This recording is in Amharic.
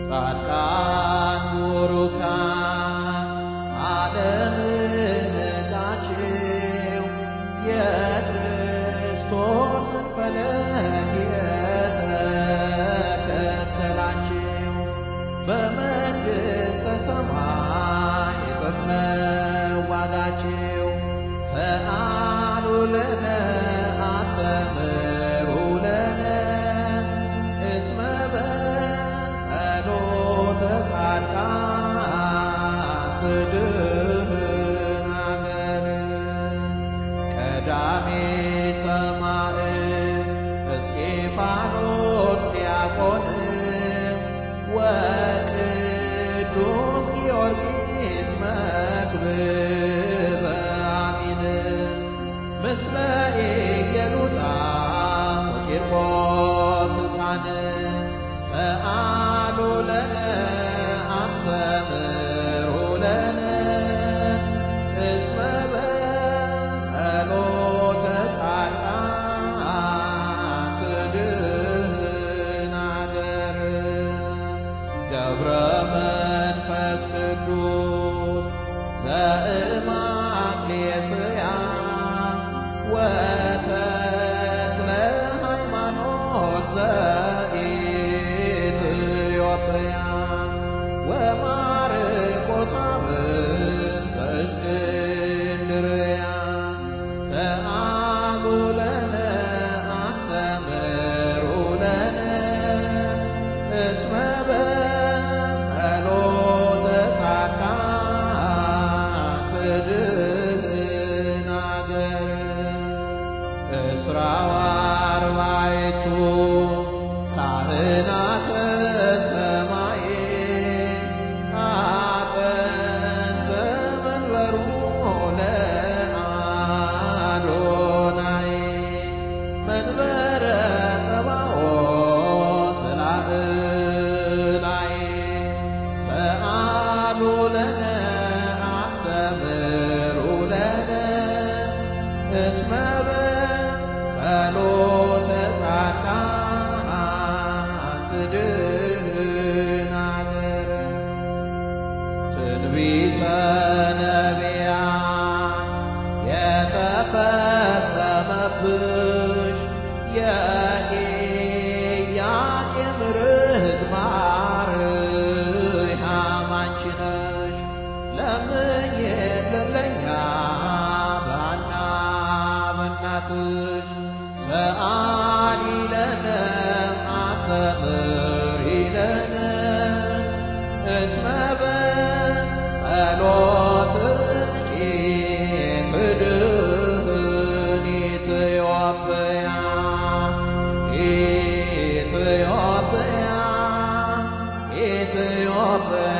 ጻድቃን ቡሩካን ዓለምን ንቃችሁ የክርስቶስን ፈለግ የተከተላችሁ በመንግሥተ ሰማይ እጥፍ ነው ዋጋችሁ። ሰአሉ ለነ አስተምሩ ለነ እስመ በጸሎተ ጻድቃን ትድኅን አገር። ቀዳሜ ሰማዕት እስጢፋኖስ ዲያቆን ወቅዱስ ጊዮርጊስ መክብበ አሚን ምስለ ኢየሉጣ ወቂርቆስ ሕፃን ሰአሉ ለነ አስተምሩ ለነ እስመ በጸሎተ ጻድቃን ትድኅን አገር። ገብረ መንፈስ ቅዱስ ዘእማክሌስያ ወተክለ ሃይማኖት ዘኢትዮጵያ ወማርቆስ ዘእስክንድርያ ሰአሉ ለነ አስተምሩ ለነ እስመ በጸሎተ ጻድቃን ትድኅን አገር። እስራ ወአርባዕቱ ካህናተ ሰማይ አጥንተ መንበሩ ለአዶናይ መንበረ ጸባኦት ዘላዕላይ ሰአሉ ለነ አስተምሩ ለነ እስመ በጸሎተ ጻድቃን ትድኅን አገር። ትንቢተ ነቢያት የተፈጸመብሽ የኢያቄም ርግብ ማርያም አንቺ ነሽ። ለምኝልን ለእኛ በሐና በእናትሽ ሰአሊ ለነ አስተምሪ ለነ እስመ በጸሎትኪ ትድኅን ኢትዮጵያ ኢትዮጵያ ኢትዮጵያ